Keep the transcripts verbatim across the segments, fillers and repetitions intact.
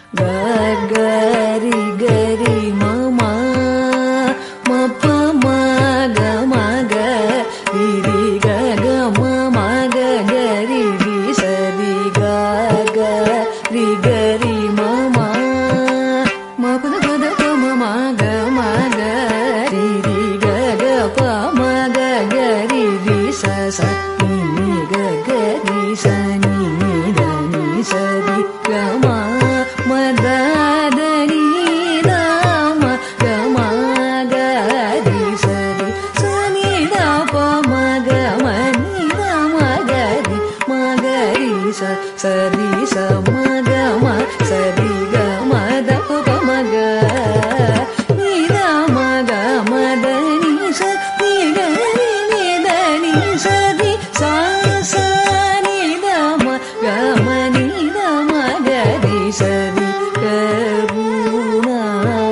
gari gari mama ma pa ma ga ma ga ri ri ga ga ma ma ga ga ri ri sa ri ga ga ri ga ri mama ma pa da pa da pa ma ma ga ma ga ri ri ga ga pa ma ga ga ri ri sa sa ni ni ga ga ri sa ni ni da ni sa ri ga ma ma da da ni da ma ga ma ga ri sa ri sa ni da pa ma ga ma ni da ma ga ri ma ga ri sa sa ri sa ma ga ma sa ri ga ma da pa ma ga ni da ma ga ma da ni sa ni ga ri ni da ni sa ri sa sa ni da ma ga ma ni da ma ga ri sa ri karuna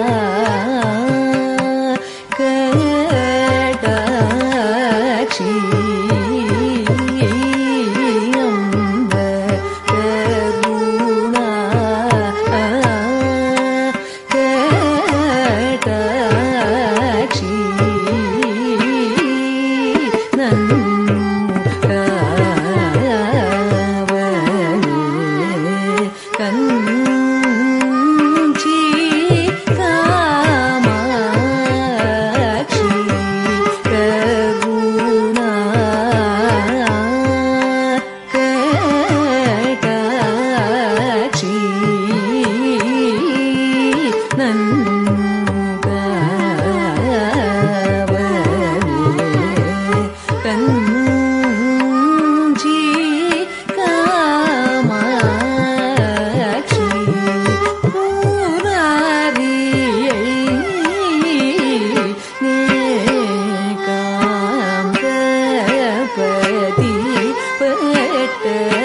katachi amba karuna katachi nannu kavane kanchi kamachi karuna katachi nannu kavane kanchi kamachi purariyai நேகாம்பதி பட்ட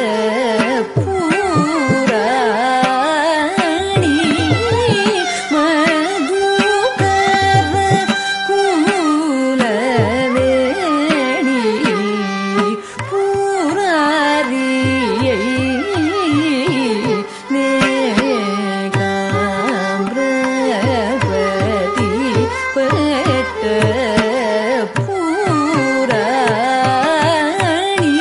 பூராணி மதுகர குலவேணி பூராரியை நேகாம்பதி பட்ட பூராணி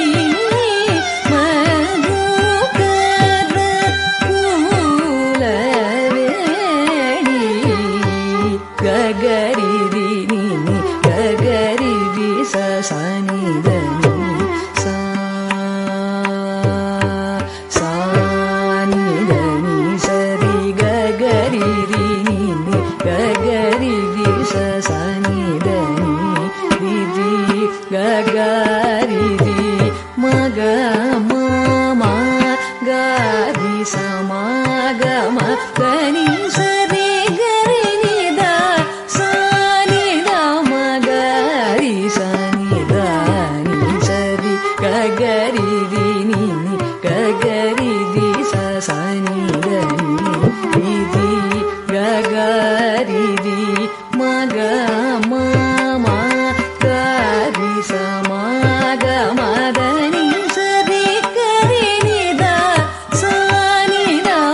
மதுகர குலவேணி ககரி ரி நி நி ககரி ரி ச ச நி த நி சா சா நி த நி ச ரி ககரி ரி நி நி ககரி ரி ச ச நி த நி ரி ரி ககரி ரி ம க ம ம க ரி ச ம க ம த நி ச ரி க ரி நி த சா நி த ம க ரி ச நி த நி ச ரி க க ரி ரி நி நி க க ரி ரி ச ச நி த நி ரி ரி க க ரி ரி ம க ம ம க ரி ச ம க ம த நி ச ரி க ரி நி த சா நி த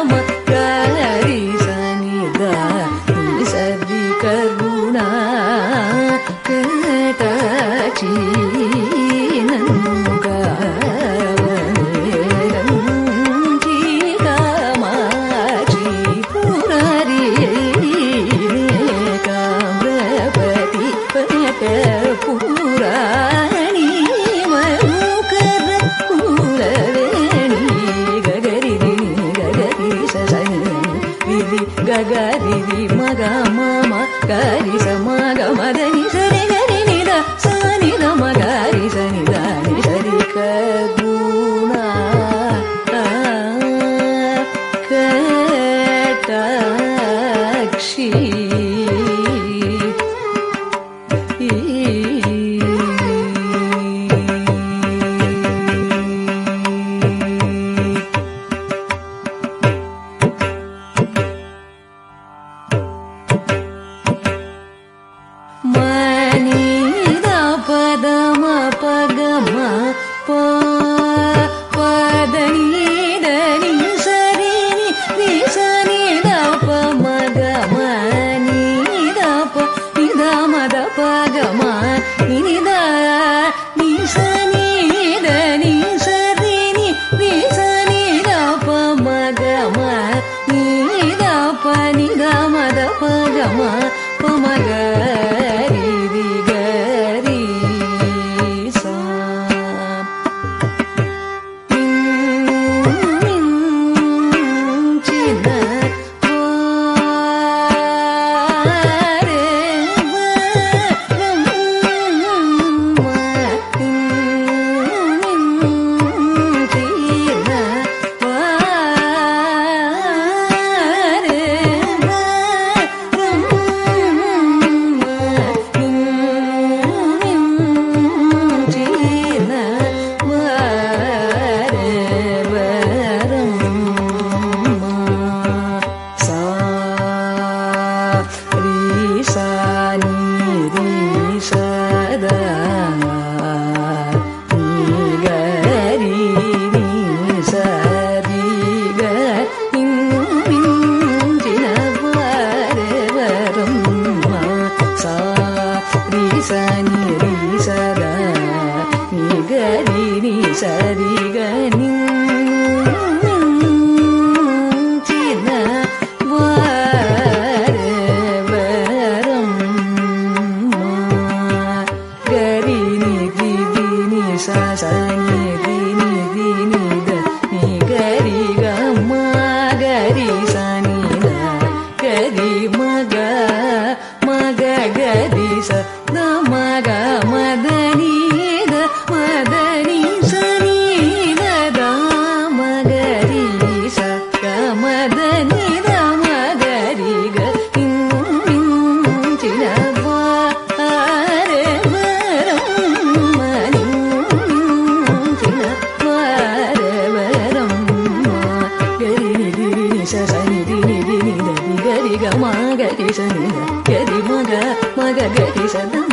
சதா